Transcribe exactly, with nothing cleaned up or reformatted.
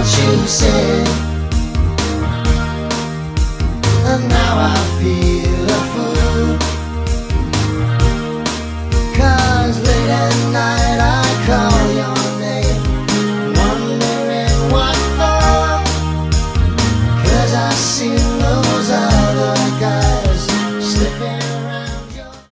you said, and now I feel a fool.